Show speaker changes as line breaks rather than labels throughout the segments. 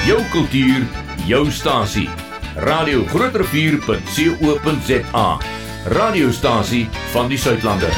Jou kultuur, jou stasie. Radio Groot Rivier.co.za. Radiostasie van die Suidlande.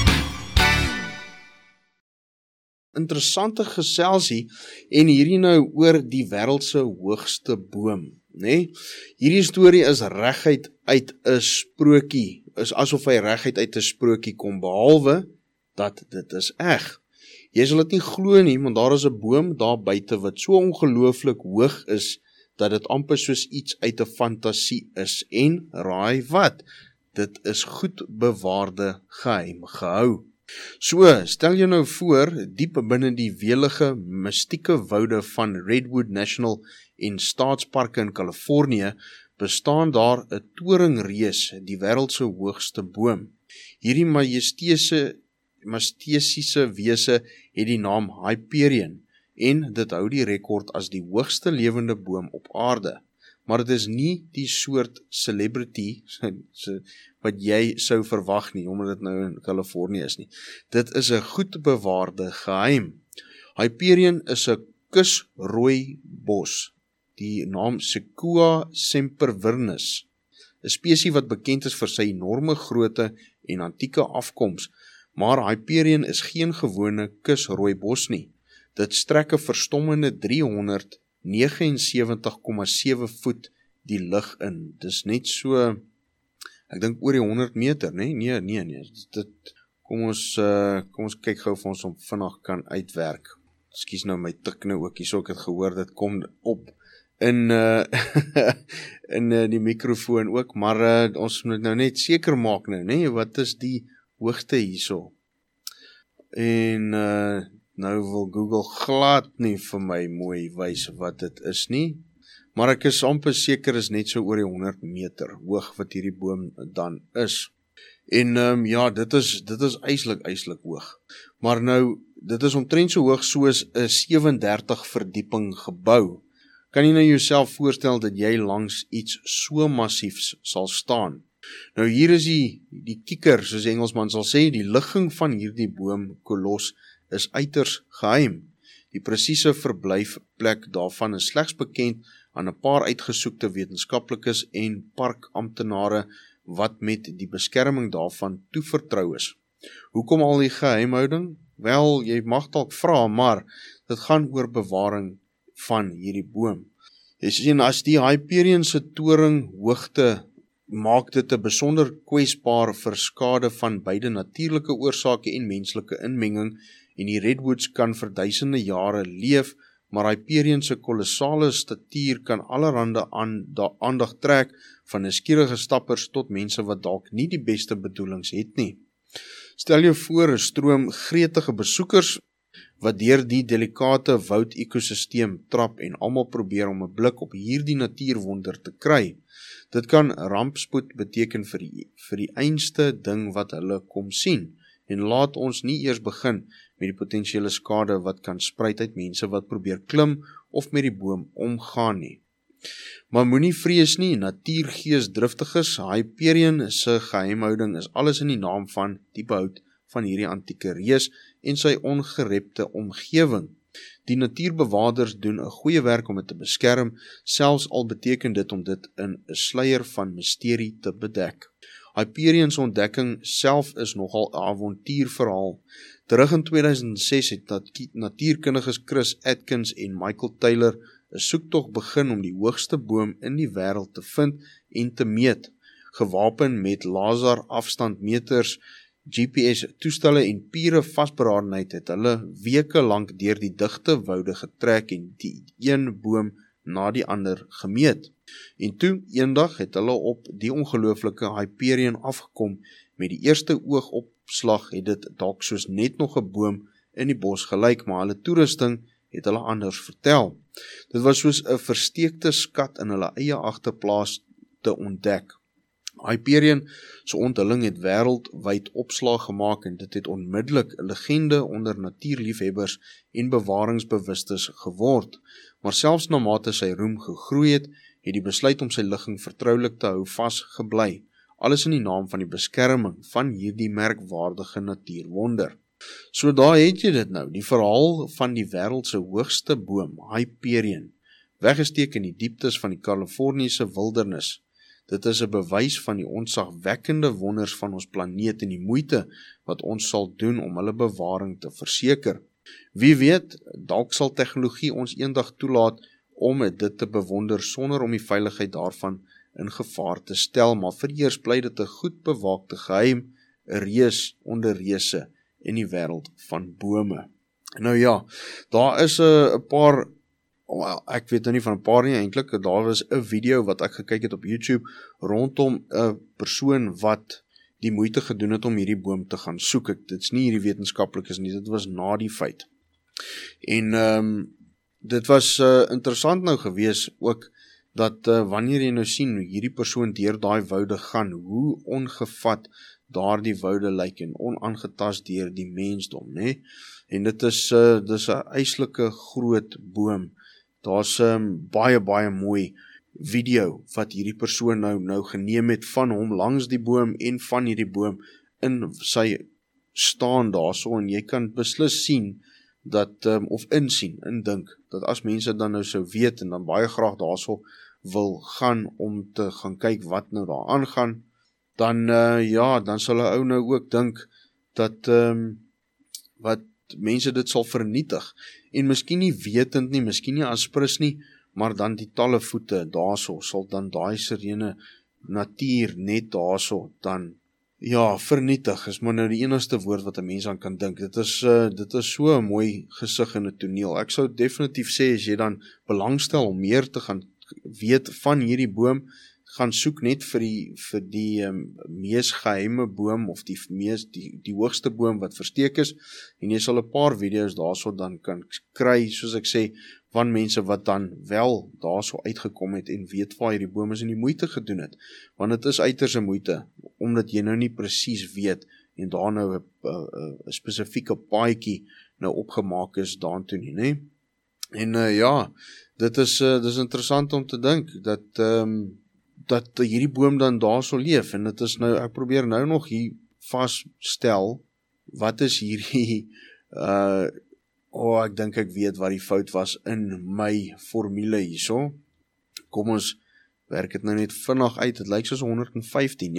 Interessante geselsie en hierdie nou oor die wêreld se hoogste boom, né? Hierdie storie is reguit uit 'n sprokie, is asof hy reguit uit 'n sprokie kom, behalwe dat dit is eg. Jy sal dit nie glo nie, want daar is 'n boom daar buite wat so ongelooflik hoog is, dat dit amper soos iets uit 'n fantasie is. En raai wat? Dit is goed bewaarde geheim gehou. So, stel jou nou voor, diep binne die welige, mystieke woude van Redwood National en Staatsparke in Kalifornië, bestaan daar 'n toringreus, die wêreld se hoogste boom. Hierdie majestesiese wese het die naam Hyperion, en dit hou die rekord as die hoogste lewende boom op aarde. Maar dit is nie die soort celebrity wat jy sou verwag nie, omdat dit nou in Kalifornië is nie. Dit is 'n goed bewaarde geheim. Hyperion is 'n kusrooi bos, die naam Sequoia sempervirens, 'n spesies wat bekend is vir sy enorme grootte en antieke afkoms, maar Hyperion is geen gewone kusrooi bos nie. Dit strek 'n verstommende 379,7 voet die lug in. Dis net so, ek dink oor die 100 meter, né? Nee. Kom ons kyk gou of ons hom vinnig kan uitwerk. Ekskuus nou my tik nou ook hierso, ek het gehoor dit kom op in die mikrofoon ook, maar ons moet nou net seker maak nou, né? Wat is die hoogte hierso? En nou wil Google glad nie vir my mooi wys wat dit is nie, maar ek is amper seker is net so oor die 100 meter hoog wat hierdie boom dan is. En ja, dit is eislik hoog. Maar nou, dit is omtrent so hoog soos 'n 37 verdieping gebou. Kan jy nou jouself voorstel dat jy langs iets so massiefs sal staan? Nou hier is die kikker, soos die Engelsman sal sê, die ligging van hierdie boomkolos is uiters geheim. Die presiese verblyfplek daarvan is slegs bekend aan 'n paar uitgesoekte wetenskaplikes en parkamptenare wat met die beskerming daarvan toevertrou is. Hoekom al die geheimhouding? Wel, jy mag dalk vra, maar dit gaan oor bewaring van hierdie boom. Jy sien, as die Hyperion se toring hoogte maak dit 'n besonder kwesbaar vir skade van beide natuurlike oorsake en menslike inmenging, en die redwoods kan vir duisende jare leef, maar Hyperion se kolossale statuur kan allerhande aandag trek, van nuuskierige stappers tot mense wat dalk nie die beste bedoelings het nie. Stel jou voor 'n stroom gretige besoekers wat deur die delikate woud-ekosisteem trap en almal probeer om 'n blik op hierdie natuurwonder te kry. Dit kan rampspoed beteken vir die einste ding wat hulle kom sien. En laat ons nie eers begin met die potensiële skade wat kan spruit uit mense wat probeer klim of met die boom omgaan nie. Maar moenie vrees nie, natuurgeesdriftiges, Hyperion se geheimhouding is alles in die naam van die behoud van hierdie antieke reus en sy ongerepte omgewing. Die natuurbewaarders doen 'n goeie werk om dit te beskerm, selfs al beteken dit om dit in 'n sluier van misterie te bedek. Hyperion se ontdekking self is nogal 'n avontuurverhaal. Terug in 2006 het natuurkundiges Chris Atkins en Michael Taylor 'n soektog begin om die hoogste boom in die wêreld te vind en te meet. Gewapen met laser afstandmeters, GPS-toestelle en pure vasberadenheid het hulle weke lank deur die digte woude getrek en die een boom na die ander gemeet. En toe, eendag het hulle op die ongelooflike Hyperion afgekom. Met die eerste oogopslag het dit dalk soos net nog 'n boom in die bos gelyk, maar hulle toerusting het hulle anders vertel. Dit was soos 'n versteekte skat in hulle eie agterplaas te ontdek. Hyperion se onthulling het wêreldwyd opslag gemaak en dit het onmiddellik 'n legende onder natuurliefhebbers en bewaringsbewustes geword. Maar selfs na mate sy roem gegroei het die besluit om sy ligging vertroulik te hou vasgebly. Alles in die naam van die beskerming van hierdie merkwaardige natuurwonder. So daar het jy dit nou, die verhaal van die wêreld se hoogste boom, Hyperion. weggesteek in die dieptes van die Californiese wildernis. Dit is 'n bewys van die ontzagwekkende wonders van ons planeet en die moeite wat ons sal doen om hulle bewaring te verseker. Wie weet, dalk sal tegnologie ons eendag toelaat om dit te bewonder sonder om die veiligheid daarvan in gevaar te stel, maar vereers bly dit 'n goed bewaakte geheim, 'n reus onder reuse in die wêreld van bome. Nou ja, daar is 'n paar, ek weet nou nie van 'n paar nie eintlik, daar was 'n video wat ek gekyk het op YouTube rondom 'n persoon wat die moeite gedoen het om hierdie boom te gaan soek. Dit's nie hierdie wetenskaplikes nie, dit was na die feit. En dit was interessant nou gewees ook, dat wanneer jy nou sien hoe hierdie persoon deur daai woude gaan, hoe ongevat daardie woude lyk en onaangetast deur die mensdom, né? En dit is 'n eislike groot boom. Daar's baie mooi video wat hierdie persoon nou geneem het van hom langs die boom en van hierdie boom in sy staan daarso, en jy kan beslis sien dat of indink dat as mense dan nou sou weet en dan baie graag daarso wil gaan om te gaan kyk wat nou daar aangaan, dan dan sal 'n ou nou ook dink dat wat mense dit sal vernietig, en miskien nie wetend nie, miskien nie aspris nie, maar dan die talle voete daarso sal dan daai serene natuur net daarso dan vernietig, is maar nou die enigste woord wat 'n mens aan kan dink. Dit is so 'n mooi gesig in 'n toneel. Ek sou definitief sê as jy dan belangstel om meer te gaan weet van hierdie boom, gaan soek net vir die mees geheime boom of die hoogste boom wat versteek is, en jy sal 'n paar video's daarso dan kan kry, soos ek sê, van mense wat dan wel daarso uitgekom het en weet waar hierdie boom is en die moeite gedoen het, want dit is uiters 'n moeite, omdat jy nou nie presies weet en daar nou 'n spesifieke paadjie nou opgemaak is daartoe nie, né? En dit is interessant om te dink dat hierdie boom dan daar sal leef, en dit is nou, ek probeer nou nog hier vasstel, wat is hierdie, ek dink ek weet wat die fout was in my formule hierso. Kom ons werk dit nou net vinnig uit, dit lyk soos 115,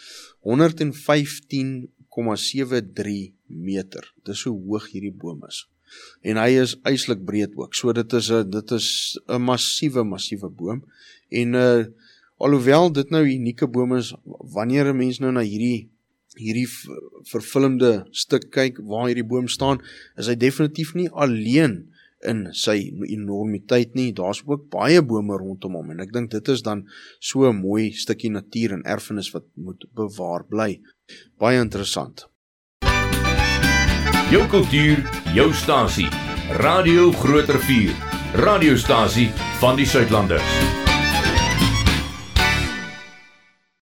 115,73 meter, dis hoe hoog hierdie boom is. En hy is eislik breed ook, so dit is 'n massiewe boom, en alhoewel dit nou 'n unieke boom is, wanneer 'n mens nou na hierdie verfilmde stuk kyk waar hierdie boom staan, is hy definitief nie alleen in sy enormiteit nie. Daar's ook baie bome rondom hom, en ek dink dit is dan so 'n mooi stukkie natuur en erfenis wat moet bewaar bly. Baie interessant.
Jou kultuur, jou stasie. Radio Groot Rivier. Radiostasie van die Suidlanders.